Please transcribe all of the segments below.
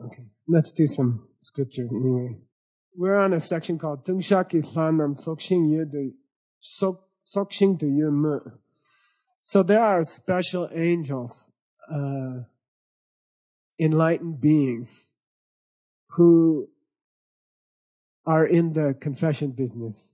Okay, let's do some scripture anyway. We're on a section called Tungshaki Thanam Sokshin Sokshin to Yum. So there are special angels, enlightened beings who are in the confession business,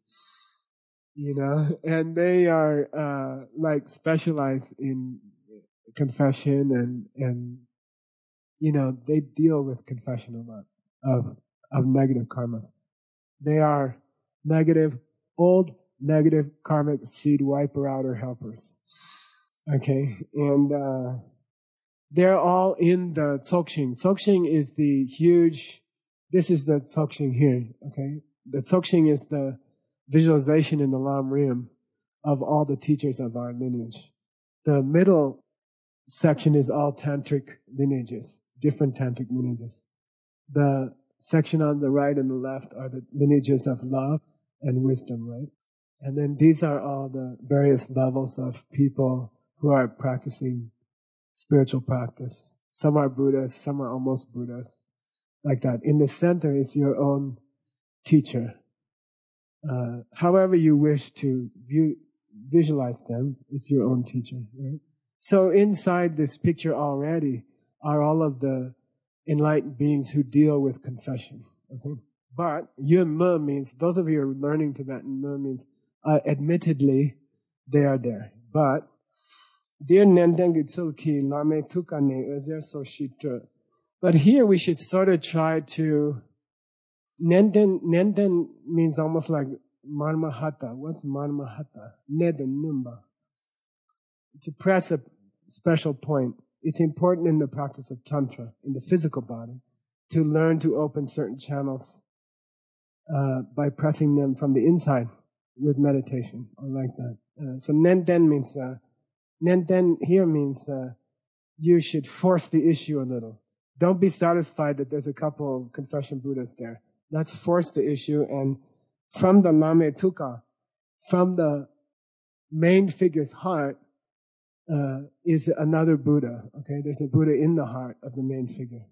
and they are like specialized in confession and they deal with confession a lot of negative karmas. They are old negative karmic seed wiper outer helpers. Okay, and they're all in the Dzogchen. Dzogchen is this is the Dzogchen here, okay? The Dzogchen is the visualization in the Lam Rim of all the teachers of our lineage. The middle section is all tantric lineages, different tantric lineages. The section on the right and the left are the lineages of love and wisdom, right? And then these are all the various levels of people who are practicing spiritual practice. Some are Buddhas, some are almost Buddhas, like that. In the center is your own teacher. However you wish to visualize them, it's your own teacher, right? So inside this picture already are all of the enlightened beings who deal with confession. Okay? But Yun Me means, those of you who are learning Tibetan, Me means, admittedly, they are there. But, dear Nenden Gitsulki, Lame Tukane, Ezer Soshitra. But here we should sort of try to, Nenden means almost like Marmahata. What's Marmahata? Neden Numba. To press a special point, it's important in the practice of Tantra, in the physical body, to learn to open certain channels by pressing them from the inside with meditation, or like that. So Nenden means, Nenden here means you should force the issue a little. Don't be satisfied that there's a couple of confession Buddhas there. Let's force the issue, and from the Lame Tuka, from the main figure's heart, is another Buddha. Okay, there's a Buddha in the heart of the main figure.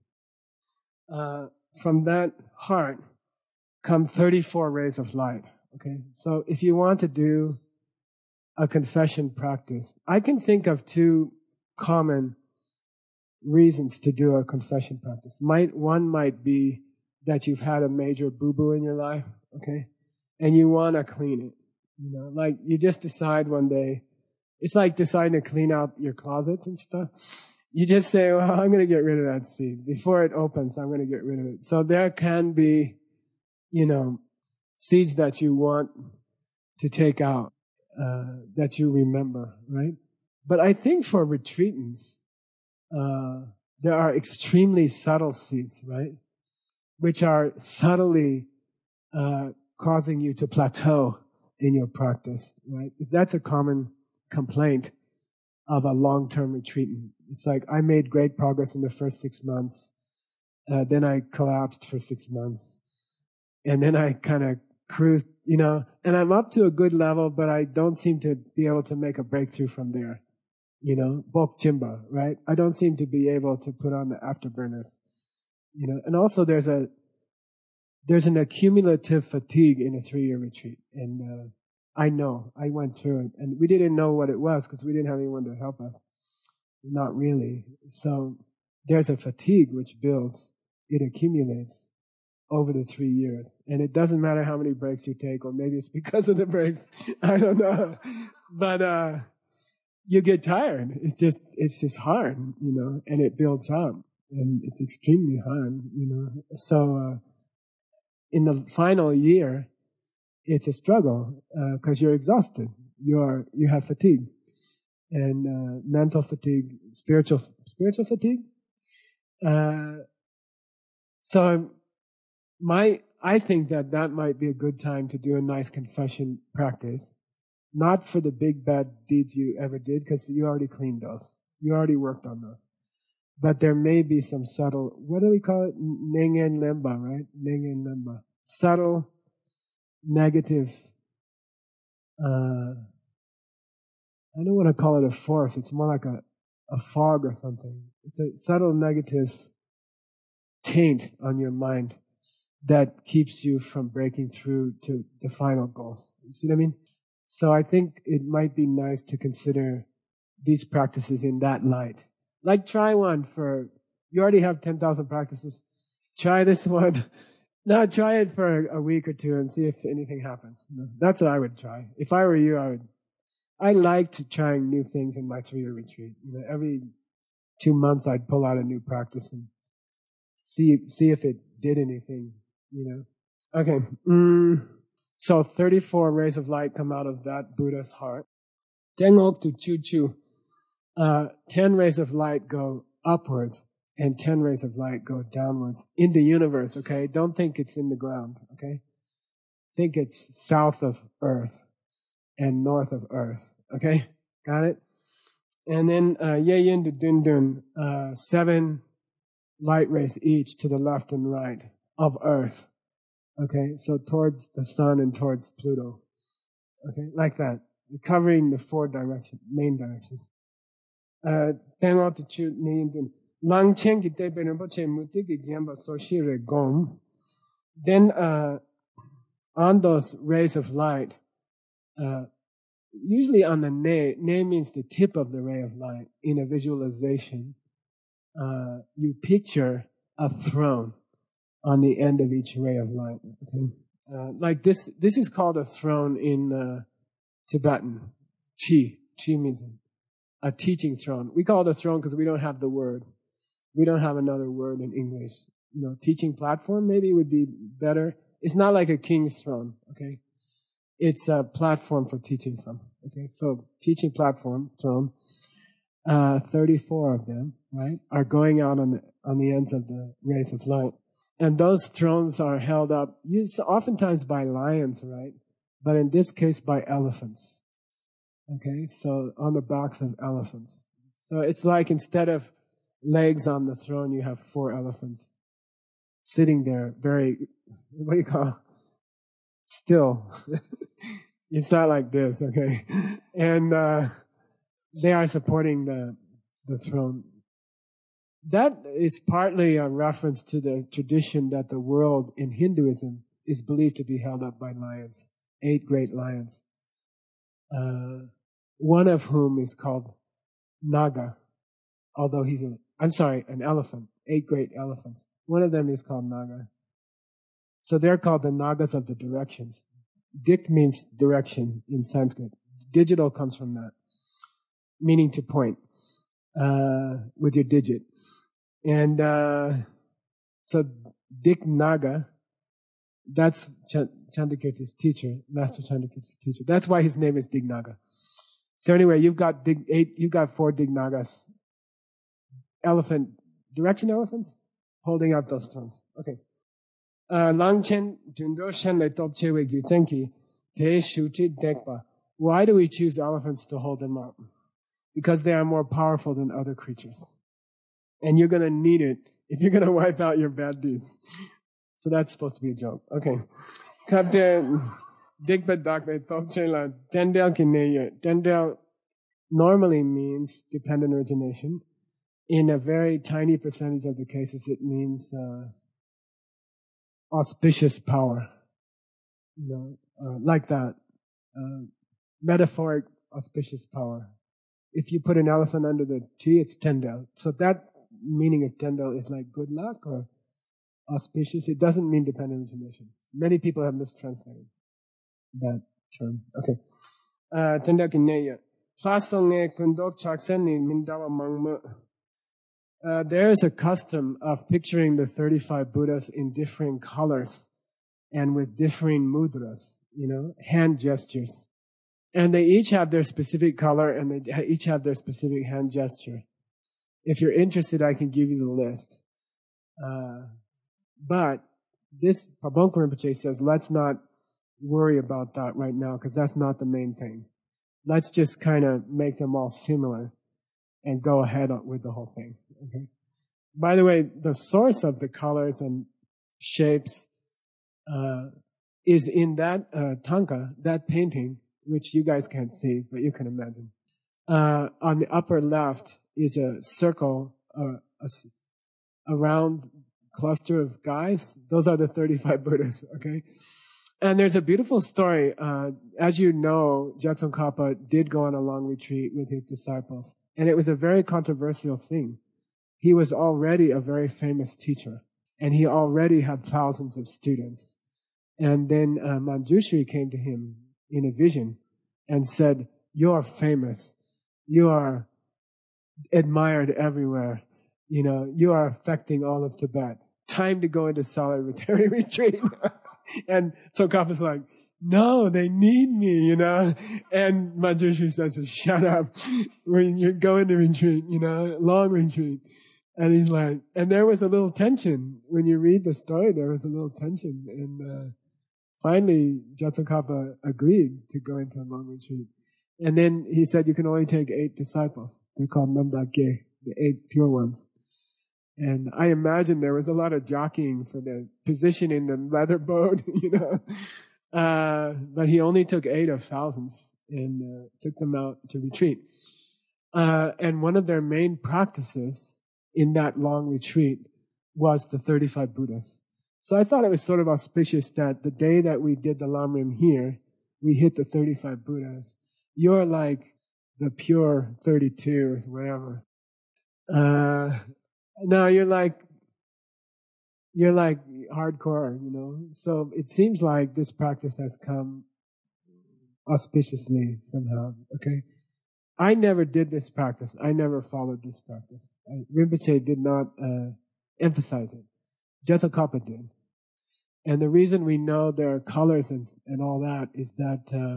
From that heart come 34 rays of light. Okay, so if you want to do a confession practice, I can think of two common reasons to do a confession practice. One might be that you've had a major boo-boo in your life, okay, and you want to clean it. Like you just decide one day. It's like deciding to clean out your closets and stuff. You just say, well, I'm going to get rid of that seed. Before it opens, I'm going to get rid of it. So there can be, seeds that you want to take out, that you remember, right? But I think for retreatants, there are extremely subtle seeds, right? Which are subtly causing you to plateau in your practice, right? That's a common complaint of a long-term retreatant. It's like, I made great progress in the first 6 months, then I collapsed for 6 months, and then I kind of cruised, and I'm up to a good level, but I don't seem to be able to make a breakthrough from there. Bok Jimba, right? I don't seem to be able to put on the afterburners, and also there's an accumulative fatigue in a 3-year retreat, and I know, I went through it, and we didn't know what it was because we didn't have anyone to help us. Not really. So there's a fatigue which builds, it accumulates over the 3 years. And it doesn't matter how many breaks you take, or maybe it's because of the breaks, I don't know. But you get tired. It's just hard, and it builds up, and it's extremely hard, So in the final year, it's a struggle because you're exhausted. You have fatigue, and mental fatigue, spiritual fatigue. So I think that might be a good time to do a nice confession practice, not for the big bad deeds you ever did, because you already cleaned those. You already worked on those. But there may be some subtle, what do we call it? Ningen Lemba, right? Ningen Lemba. Subtle, negative, I don't want to call it a force. It's more like a fog or something. It's a subtle negative taint on your mind that keeps you from breaking through to the final goals. You see what I mean? So I think it might be nice to consider these practices in that light. Like try one you already have 10,000 practices. Try this one. No, try it for a week or two and see if anything happens. That's what I would try. If I were you, I liked trying new things in my 3-year retreat. Every 2 months I'd pull out a new practice and see if it did anything, Okay. So 34 rays of light come out of that Buddha's heart. Tengok to Chu. 10 rays of light go upwards and 10 rays of light go downwards in the universe, okay? Don't think it's in the ground, okay? Think it's south of Earth and north of Earth, okay? Got it? And then Ye Yin to Dun Dun, 7 light rays each to the left and right of Earth, okay? So towards the sun and towards Pluto, okay? Like that. Covering the 4 main directions. Tengok to Chu Ni Dun. Lang Chen ki te pe Rinpoche muti ki gyamba so shi re gom. Then on those rays of light, usually on the ne means the tip of the ray of light. In a visualization, you picture a throne on the end of each ray of light. Okay, like this is called a throne in Tibetan. Chi means a teaching throne. We call it a throne because we don't have the word. We don't have another word in English. Teaching platform maybe would be better. It's not like a king's throne, okay? It's a platform for teaching from. Okay, so teaching platform, throne, 34 of them, right, are going out on the ends of the rays of light. And those thrones are held up, oftentimes by lions, right? But in this case, by elephants. Okay, so on the backs of elephants. So it's like instead of legs on the throne, you have 4 elephants sitting there very, what do you call it? Still. It's not like this, okay? And they are supporting the throne. That is partly a reference to the tradition that the world in Hinduism is believed to be held up by lions, 8 great lions. One of whom is called Naga, although he's an elephant, 8 great elephants. One of them is called Naga. So they're called the Nagas of the directions. Dik means direction in Sanskrit. Digital comes from that, meaning to point with your digit. And so Dik Naga, that's Chandrakirti's teacher, Master Chandrakirti's teacher. That's why his name is Dig Naga. So anyway, you've got 4 Dig Nagas, direction elephants, holding out those thrones. Okay. Langchen Dundo Shen Le Top Chewe Gyutenki Te Shuti Dekpa. Why do we choose elephants to hold them up? Because they are more powerful than other creatures. And you're going to need it if you're going to wipe out your bad deeds. So that's supposed to be a joke. Okay. Kapte Dikpa Dakle Top Chela Tendel Kineye. Tendel normally means dependent origination. In a very tiny percentage of the cases, it means auspicious power, like that. Metaphoric auspicious power. If you put an elephant under the tree, it's Tendel. So that meaning of Tendel is like good luck or auspicious. It doesn't mean dependent origination. Many people have mistranslated that term. Okay. Tendel Kineya. Plasonge Kundok Chakseni Mindawa Mangma. There is a custom of picturing the 35 Buddhas in different colors and with differing mudras, hand gestures. And they each have their specific color and they each have their specific hand gesture. If you're interested, I can give you the list. But this Pabonko Rinpoche says, let's not worry about that right now because that's not the main thing. Let's just kind of make them all similar and go ahead with the whole thing. Okay. By the way, the source of the colors and shapes is in that tanka, that painting, which you guys can't see, but you can imagine. On the upper left is a circle, a round cluster of guys, those are the 35 Buddhas, okay? And there's a beautiful story. As you know, Jetsun Kappa did go on a long retreat with his disciples, and it was a very controversial thing. He was already a very famous teacher, and he already had thousands of students. And then Manjushri came to him in a vision and said, "You are famous. You are admired everywhere. You know, you are affecting all of Tibet. Time to go into solitary retreat." And so Kappa's like, "No, they need me, you know." And Manjushri says, "Shut up. When you're going to retreat, you know, long retreat." And he's like, and there was a little tension. When you read the story, there was a little tension. And finally, Jetsun Kappa agreed to go into a long retreat. And then he said, you can only take 8 disciples. They're called Namdake, the 8 pure ones. And I imagine there was a lot of jockeying for the position in the leather boat, you know. But he only took 8 of thousands and took them out to retreat. And one of their main practices in that long retreat was the 35 Buddhas. So I thought it was sort of auspicious that the day that we did the Lamrim here, we hit the 35 Buddhas. You're like the pure 32 or whatever. No, you're like hardcore, you know. So it seems like this practice has come auspiciously somehow, okay? I never did this practice. I never followed this practice. Rinpoche did not emphasize it. Jetsun Kappa did. And the reason we know there are colors and all that is that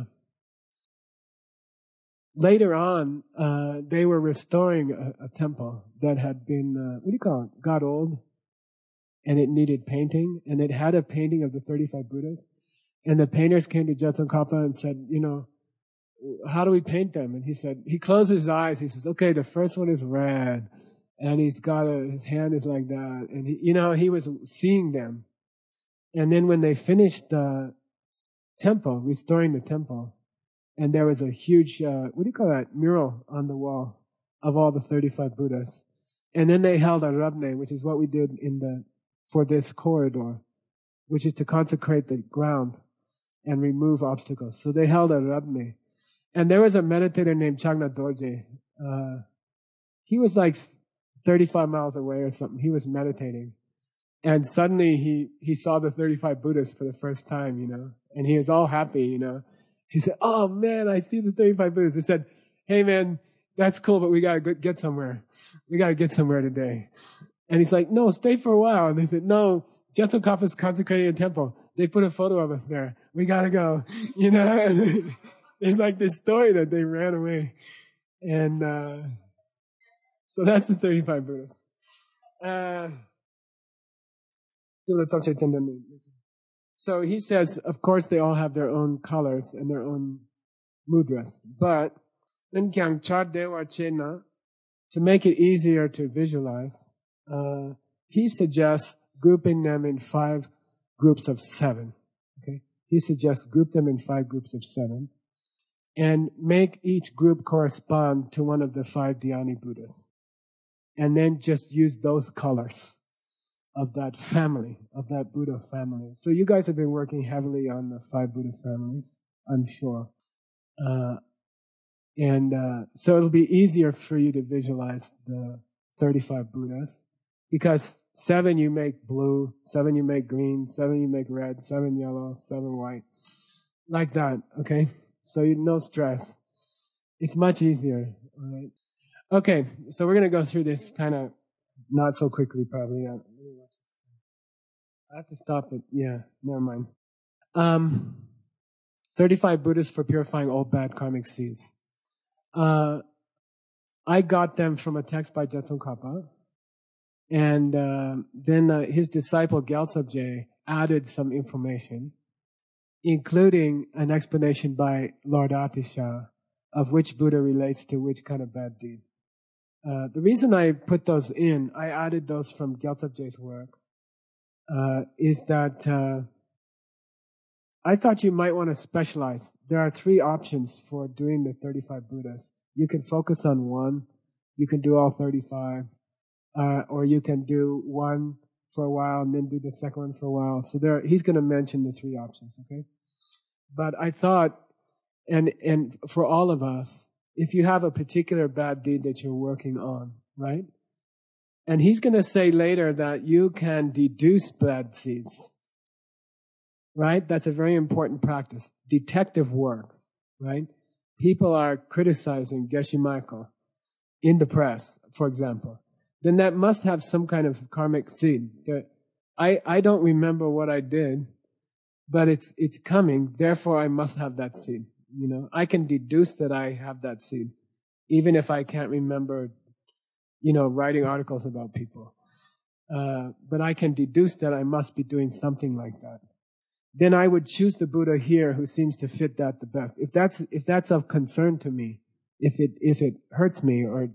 later on, they were restoring a temple that had been, got old, and it needed painting, and it had a painting of the 35 Buddhas. And the painters came to Jetsun Kappa and said, you know, how do we paint them? And he said, he closed his eyes. He says, okay, the first one is red, and he's got his hand is like that. And he was seeing them. And then when they finished the temple, restoring the temple, and there was a huge, mural on the wall of all the 35 Buddhas. And then they held a rabne, which is what we did for this corridor, which is to consecrate the ground and remove obstacles. So they held a rabne. And there was a meditator named Chagna Dorje. He was like 35 miles away or something. He was meditating. And suddenly he saw the 35 Buddhas for the first time, you know, and he was all happy, you know. He said, oh man, I see the 35 Buddhas. He said, hey man, that's cool, but we got to get somewhere. We got to get somewhere today. And he's like, no, stay for a while. And they said, no, Jetsun Kappa's consecrating a temple. They put a photo of us there. We got to go, you know. It's like this story that they ran away. And so that's the 35 Buddhas. So he says, of course, they all have their own colors and their own mudras. But to make it easier to visualize, he suggests grouping them in 5 groups of 7. Okay, he suggests group them in 5 groups of 7. And make each group correspond to one of the 5 Dhyani Buddhas. And then just use those colors of that family, of that Buddha family. So you guys have been working heavily on the 5 Buddha families, I'm sure. So it'll be easier for you to visualize the 35 Buddhas, because 7 you make blue, 7 you make green, 7 you make red, 7 yellow, 7 white. Like that, okay? So no stress. It's much easier. All right? Okay, so we're going to go through this kind of not so quickly probably. I have to stop it. Yeah, never mind. 35 Buddhas for purifying old bad karmic seeds. I got them from a text by Jetsun Kappa. And then his disciple Gyaltsab added some information, including an explanation by Lord Atisha of which Buddha relates to which kind of bad deed. The reason I put those in, I added those from Gyaltsab work, is that I thought you might want to specialize. There are 3 options for doing the 35 Buddhas. You can focus on one, you can do all 35, or you can do one for a while and then do the second one for a while. So he's going to mention the three options, okay? But I thought, and for all of us, if you have a particular bad deed that you're working on, right? And he's going to say later that you can deduce bad deeds, right? That's a very important practice. Detective work, right? People are criticizing Geshe Michael in the press, for example. Then that must have some kind of karmic seed. I don't remember what I did, but it's coming. Therefore, I must have that seed. You know, I can deduce that I have that seed, even if I can't remember, you know, writing articles about people. But I can deduce that I must be doing something like that. Then I would choose the Buddha here who seems to fit that the best. If that's of concern to me, if it hurts me or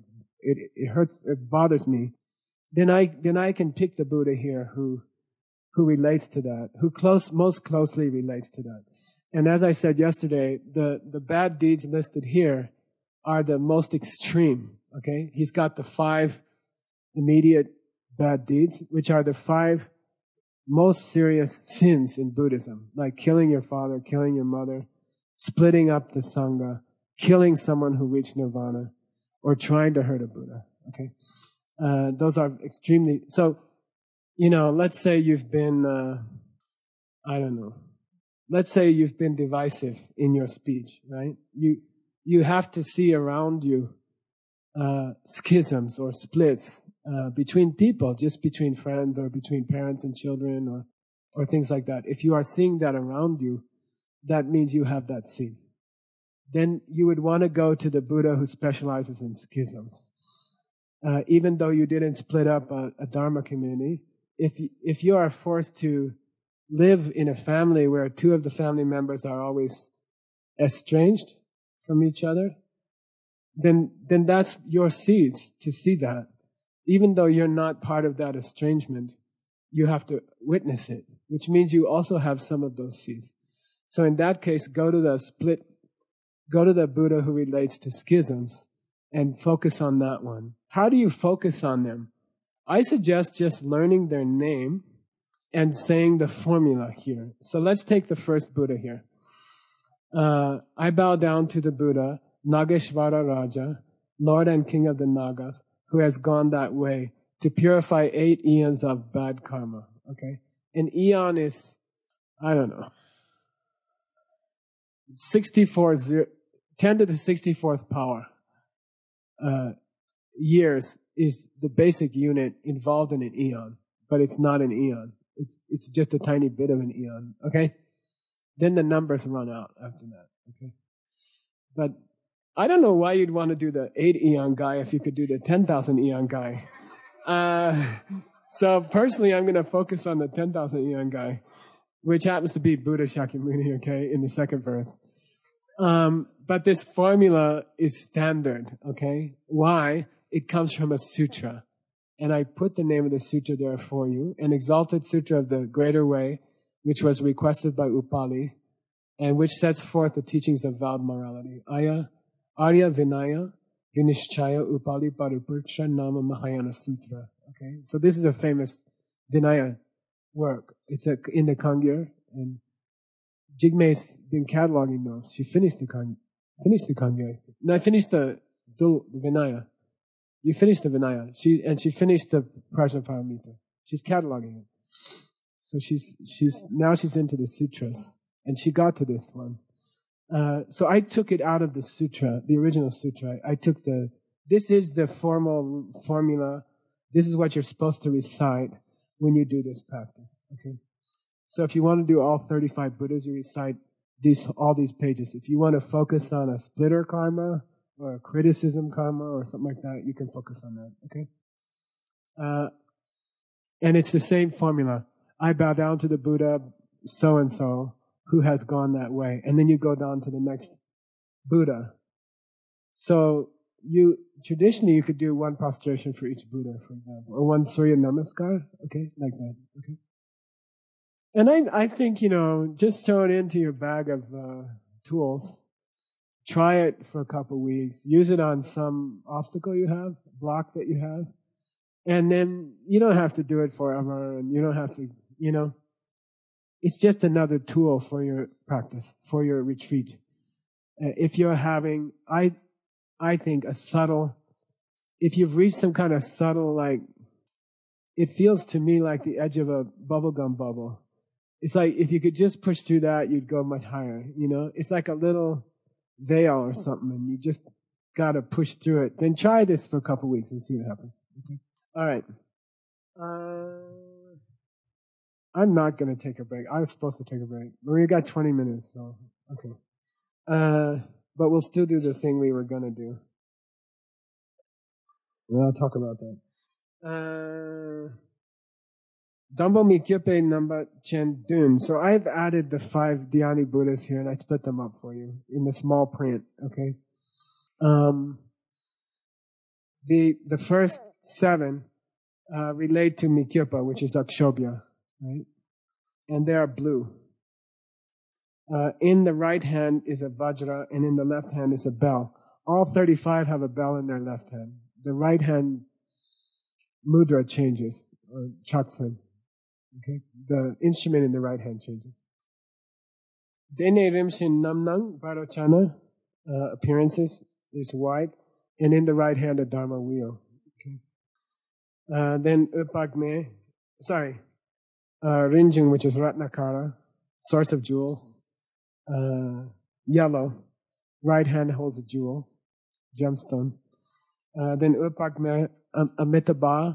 it bothers me, then I can pick the Buddha here who relates to that, who most closely relates to that. And as I said yesterday, the bad deeds listed here are the most extreme, okay? He's got the 5 immediate bad deeds, which are the 5 most serious sins in Buddhism, like killing your father, killing your mother, splitting up the Sangha, killing someone who reached nirvana, or trying to hurt a Buddha, okay? Those are extremely, so, you know, let's say you've been, I don't know, let's say you've been divisive in your speech, right? You have to see around you schisms or splits between people, just between friends or between parents and children or things like that. If you are seeing that around you, that means you have that seed. Then you would want to go to the Buddha who specializes in schisms. Even though you didn't split up a Dharma community, if you are forced to live in a family where 2 of the family members are always estranged from each other, then that's your seeds to see that. Even though you're not part of that estrangement, you have to witness it, which means you also have some of those seeds. So in that case, go to the Buddha who relates to schisms and focus on that one. How do you focus on them? I suggest just learning their name and saying the formula here. So let's take the first Buddha here. I bow down to the Buddha, Nageshvara Raja, Lord and King of the Nagas, who has gone that way to purify 8 eons of bad karma. Okay? An eon is, I don't know, 10 to the 64th power. Years is the basic unit involved in an eon, but it's not an eon. It's just a tiny bit of an eon. Okay? Then the numbers run out after that. Okay? But I don't know why you'd want to do the 8 eon guy if you could do the 10,000 eon guy. So personally, I'm going to focus on the 10,000 eon guy, which happens to be Buddha Shakyamuni, okay, in the second verse. But this formula is standard, okay? Why? It comes from a sutra. And I put the name of the sutra there for you, an exalted sutra of the Greater Way, which was requested by Upali, and which sets forth the teachings of vowed morality. Arya Vinaya Vinishchaya Upali Paripurksha Nama Mahayana Sutra. Okay, so this is a famous Vinaya work. It's in the Kangyur, and Jigme's been cataloging those. She finished the Kangyur. No, I finished the Vinaya. You finished the Vinaya. She finished the Prajnaparamita. She's cataloging it. So she's into the sutras, and she got to this one. So I took it out of the sutra, the original sutra. I took this is the formal formula. This is what you're supposed to recite when you do this practice. Okay. So if you want to do all 35 Buddhas, you recite all these pages. If you want to focus on a splitter karma or a criticism karma or something like that, you can focus on that. Okay. And it's the same formula. I bow down to the Buddha, so and so, who has gone that way. And then you go down to the next Buddha. So traditionally you could do 1 prostration for each Buddha, for example, or 1 Surya Namaskar, okay, like that, okay. And I think, just throw it into your bag of tools. Try it for a couple weeks. Use it on some obstacle you have, block that you have. And then you don't have to do it forever, and you don't have to, it's just another tool for your practice, for your retreat. If you're having, I think if you've reached some kind of subtle, like, it feels to me like the edge of a bubblegum bubble. It's like if you could just push through that, you'd go much higher, It's like a little veil or something, and you just got to push through it. Then try this for a couple weeks and see what happens. Okay? All right. I'm not going to take a break. I was supposed to take a break, but we got 20 minutes, so okay. But we'll still do the thing we were going to do. And I'll talk about that. Dambo Mikyope Namba Chen Dun. So I've added the 5 Dhyani Buddhas here, and I split them up for you in the small print, okay? The first 7 relate to Mikyopa, which is Akshobhya, right? And they are blue. In the right hand is a Vajra, and in the left hand is a bell. All 35 have a bell in their left hand. The right hand mudra changes, or chaksan. Okay, the instrument in the right hand changes. Dene Rimshin Namnang Varochana, appearances is white, and in the right hand a Dharma wheel. Okay. Then Upagne, Rinjung, which is Ratnakara, source of jewels, yellow, right hand holds a jewel, gemstone. Then Upagne, Amitabha,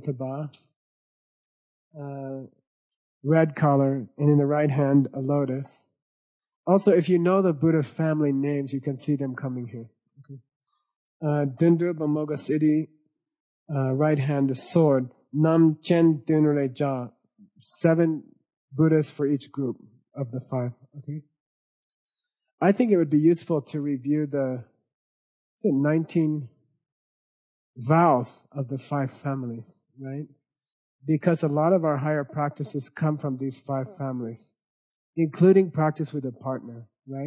red color, and in the right hand a lotus. Also, if you know the Buddha family names, you can see them coming here. Okay. Dundrup Amoga Siddhi, right hand a sword. Nam Chen Dunre Ja, 7 Buddhas for each group of the 5. Okay. I think it would be useful to review the 19 vows of the 5 families, right? Because a lot of our higher practices come from these 5 families, including practice with a partner, right?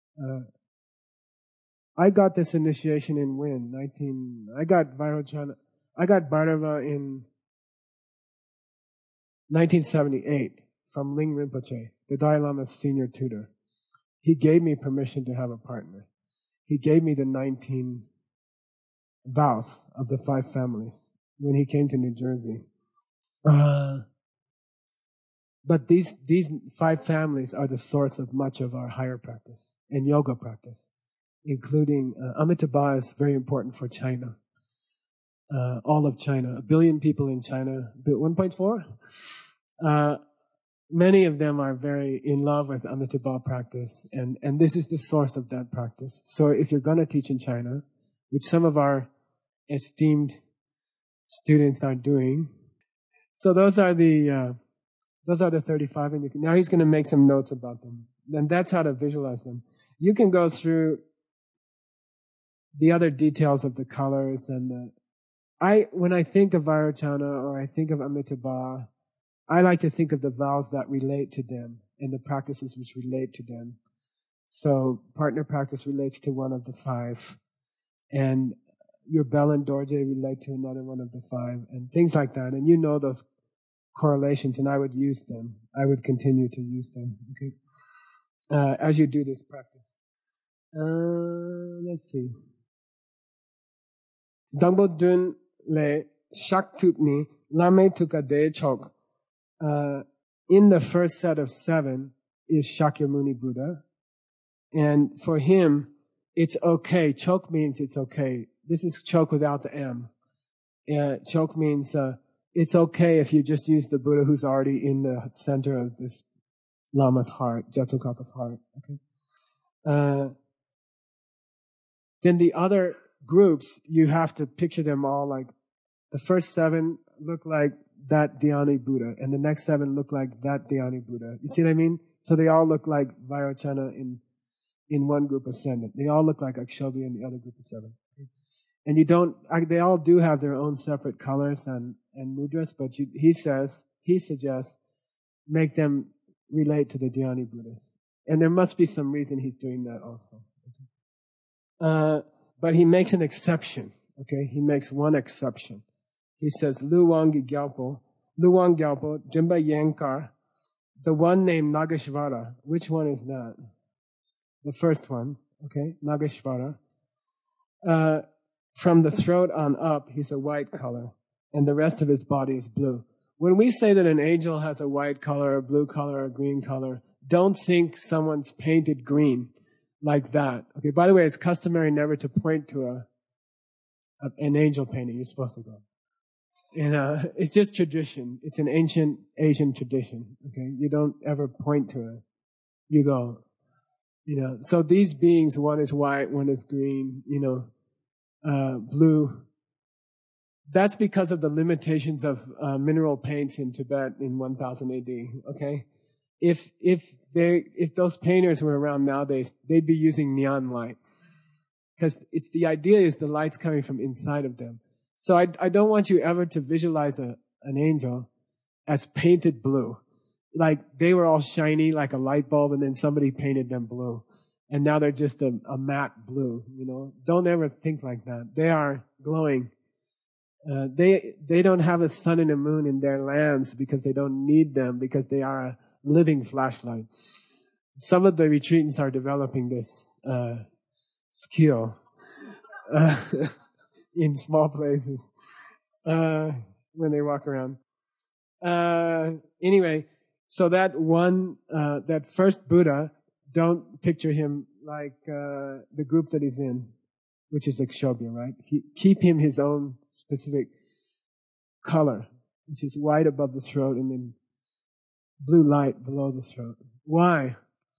I got this initiation in I got Bhairava in 1978 from Ling Rinpoche, the Dalai Lama's senior tutor. He gave me permission to have a partner. He gave me the 19 vows of the 5 families when he came to New Jersey. But these 5 families are the source of much of our higher practice and yoga practice, including Amitabha is very important for China. All of China, 1 billion people in China, 1.4. Many of them are very in love with Amitabha practice, and this is the source of that practice. So if you're going to teach in China, which some of our esteemed students are doing, so those are the 35, and now he's going to make some notes about them. Then that's how to visualize them. You can go through the other details of the colors and when I think of Vairocana or I think of Amitabha, I like to think of the vows that relate to them and the practices which relate to them. So partner practice relates to one of the 5, and your bell and dorje relate to another one of the 5, and things like that. And you know those correlations, and I would use them. I would continue to use them. Okay, as you do this practice. Let's see. Dambo dun le shak tupni lame tuka de chok. In the first set of 7 is Shakyamuni Buddha, and for him, it's okay. Chok means it's okay. This is chok without the M. Chok means it's okay if you just use the Buddha who's already in the center of this Lama's heart, Jetsukapa's heart. Okay. Then the other groups, you have to picture them all like the first 7 look like that Dhyani Buddha, and the next 7 look like that Dhyani Buddha. You see what I mean? So they all look like Vairocana in one group ascendant. They all look like Akshobhya in the other group of 7. And they all do have their own separate colors and mudras, but he suggests, make them relate to the Dhyani Buddhas. And there must be some reason he's doing that also. But he makes an exception, okay? He makes one exception. he says, Luwang Gyalpo, Jimba Yankar, the one named Nageshvara. Which one is that? The first one, okay, Nageshvara. From the throat on up, he's a white color, and the rest of his body is blue. When we say that an angel has a white color, a blue color, a green color, don't think someone's painted green like that. Okay, by the way, it's customary never to point to an angel painting. You're supposed to go. And it's just tradition. It's an ancient Asian tradition. Okay, you don't ever point to it. You go. So these beings, one is white, one is green, blue. That's because of the limitations of mineral paints in Tibet in 1000 AD. Okay, if those painters were around nowadays, they'd be using neon light, because the idea is the light's coming from inside of them. So I don't want you ever to visualize an angel as painted blue, like they were all shiny like a light bulb, and then somebody painted them blue, and now they're just a matte blue. Don't ever think like that. They are glowing. They don't have a sun and a moon in their lands because they don't need them, because they are a living flashlight. Some of the retreatants are developing this skill in small places when they walk around. Anyway, so that first Buddha, don't picture him like the group that he's in, which is Akshobhya, right? Keep him his own specific color, which is white above the throat and then blue light below the throat. Why?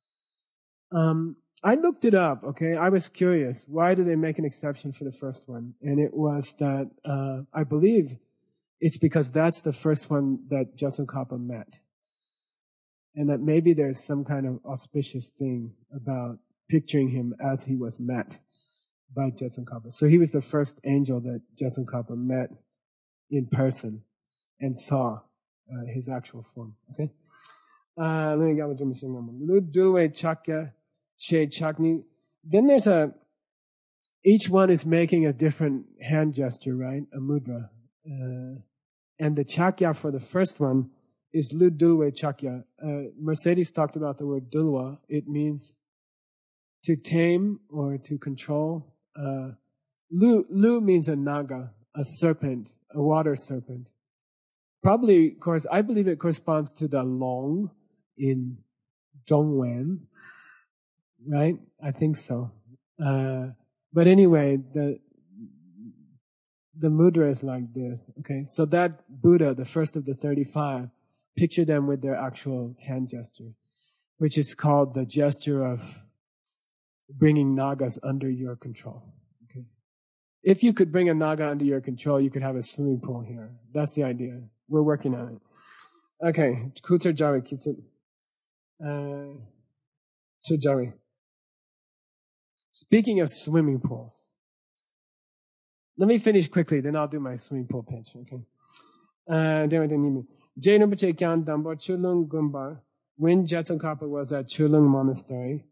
I looked it up, okay? I was curious. Why do they make an exception for the first one? And it was that, I believe it's because that's the first one that Jetsun-Kappa met. And that maybe there's some kind of auspicious thing about picturing him as he was met by Jetsun-Kappa. So he was the first angel that Jetsun-Kappa met in person and saw his actual form, okay? Let me get what you're Chakya. Then there's each one is making a different hand gesture, right? A mudra. And the Chakya for the first one is Ludulwe Chakya. Mercedes talked about the word dulwa. It means to tame or to control. Lu means a naga, a serpent, a water serpent. Probably, of course, I believe it corresponds to the long in Zhongwen. Right? I think so. But anyway, the mudra is like this. Okay, so that Buddha, the first of the 35, picture them with their actual hand gesture, which is called the gesture of bringing nagas under your control. Okay, if you could bring a naga under your control, you could have a swimming pool here. That's the idea. We're working on it. Okay, Kutsar Jawi, Kutsar. Jawi. Speaking of swimming pools, let me finish quickly, then I'll do my swimming pool pitch, okay? Jai Rinpoche Kyan Dambo Chulung Gumbar, when Jetsun-Kappa was at Chulung Monastery,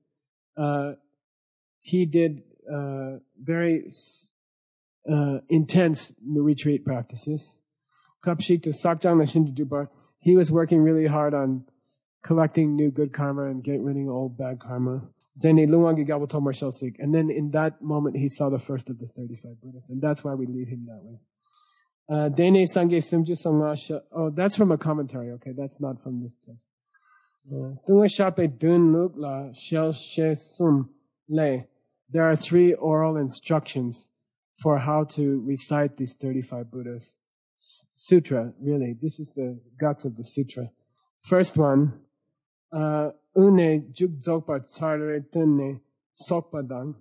he did very intense retreat practices. Kapshi to Sakjang Nashin Dubar, he was working really hard on collecting new good karma and getting rid of old bad karma. And then in that moment, he saw the first of the 35 Buddhas. And that's why we leave him that way. Dene Sangye Sumju Songasha. Oh, that's from a commentary. Okay, that's not from this text. There are 3 oral instructions for how to recite these 35 Buddhas. Sutra, really. This is the guts of the sutra. First one. Une juk dzogpa tsare tenne sokpadang.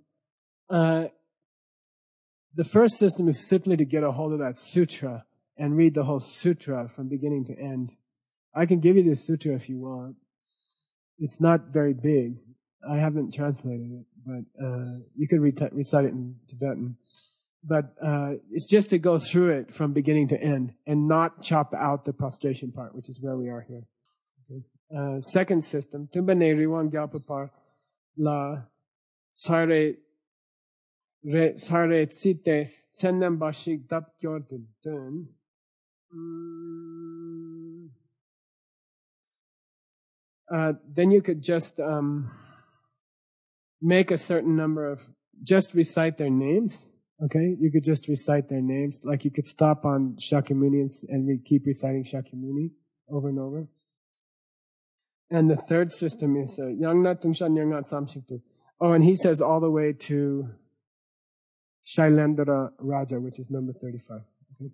The first system is simply to get a hold of that sutra and read the whole sutra from beginning to end. I can give you this sutra if you want. It's not very big. I haven't translated it, but you could recite it in Tibetan. But it's just to go through it from beginning to end and not chop out the prostration part, which is where we are here. Second system, Tumbane Riwan Gyalpapar La Sare Tsite Tsenem Bashik Dap Gyordun. then you could just make a certain number of, just recite their names. Okay, you could just recite their names. Like you could stop on Shakyamuni and keep reciting Shakyamuni over and over. And the third system is Yangnat Tumshan Yangnat Samshiktu. Oh, and he says all the way to Shailendra Raja, which is number 35. Okay?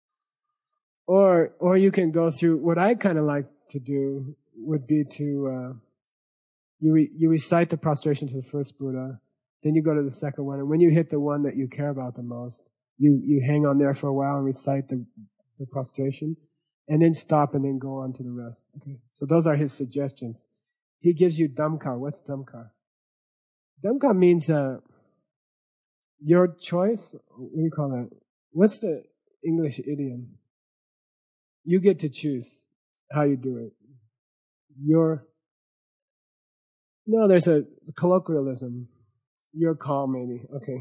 Or you can go through, what I kind of like to do would be to, you recite the prostration to the first Buddha, then you go to the second one, and when you hit the one that you care about the most, you hang on there for a while and recite the prostration, and then stop and then go on to the rest. Okay, so those are his suggestions. He gives you Dhammaka. What's Dhammaka? Dhammaka means your choice. What do you call that? What's the English idiom? You get to choose how you do it. No, there's a colloquialism. Your call, maybe. Okay.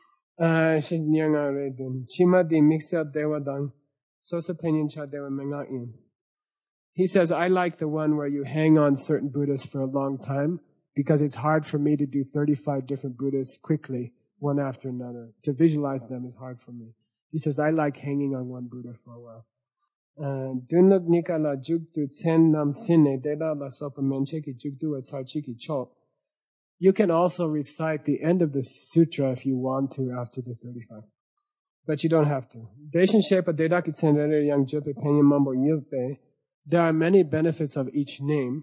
He says, I like the one where you hang on certain Buddhas for a long time because it's hard for me to do 35 different Buddhas quickly, one after another. To visualize them is hard for me. He says, I like hanging on one Buddha for a while. You can also recite the end of the sutra if you want to after the 35. But you don't have to. There are many benefits of each name.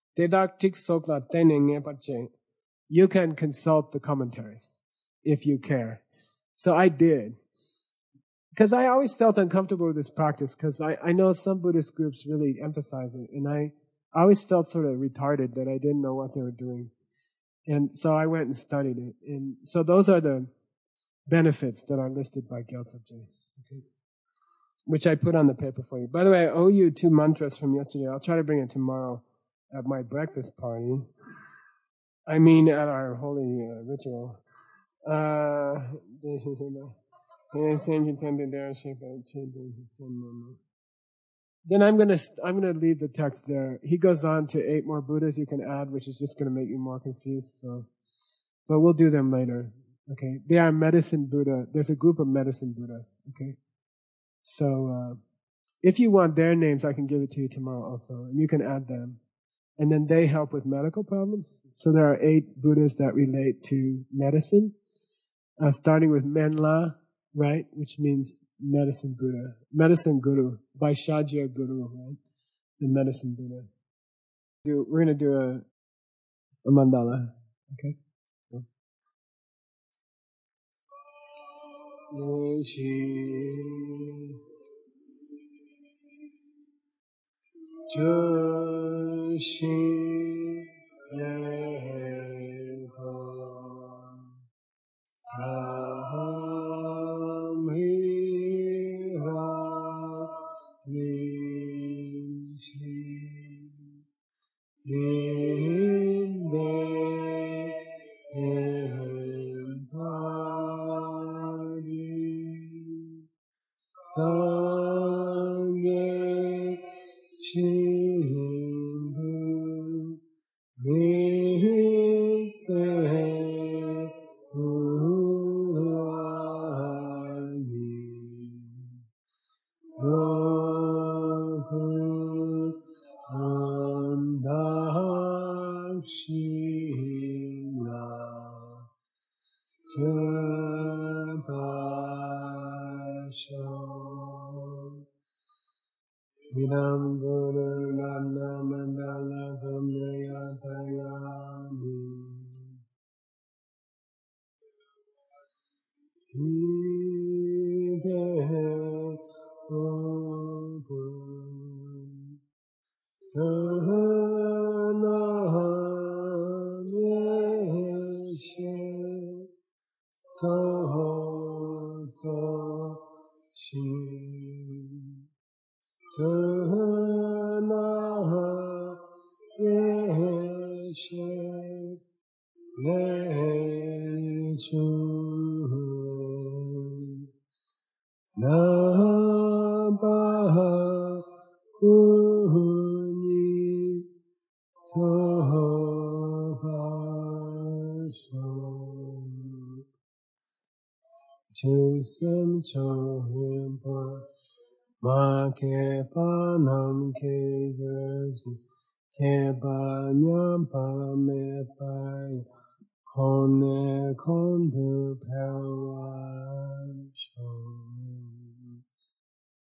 You can consult the commentaries if you care. So I did. Because I always felt uncomfortable with this practice because I know some Buddhist groups really emphasize it. And I always felt sort of retarded that I didn't know what they were doing. And so I went and studied it. And so those are the benefits that are listed by Gyaltsab Je, okay? Which I put on the paper for you. By the way, I owe you 2 mantras from yesterday. I'll try to bring it tomorrow at my breakfast party. I mean at our holy ritual. Then I'm gonna leave the text there. He goes on to 8 more Buddhas you can add, which is just gonna make you more confused. So, but we'll do them later. Okay, they are medicine Buddha. There's a group of medicine Buddhas. Okay, so if you want their names, I can give it to you tomorrow also, and you can add them. And then they help with medical problems. So there are 8 Buddhas that relate to medicine, starting with Menla, right, which means medicine Buddha, medicine Guru, Vaishajya Guru, right, the medicine Buddha. We're going to do a mandala, okay? Idam Guru Nana Mandala Kamnayatayami Ide Opu Sahana Meshe Soho So Shi Sahana Yeshe Lechu Nabha Toho Pasho Chusam Chorimpa Ma Kepanam Ke Gerji Kepanyam Me Pai Kone Kondu Pewasho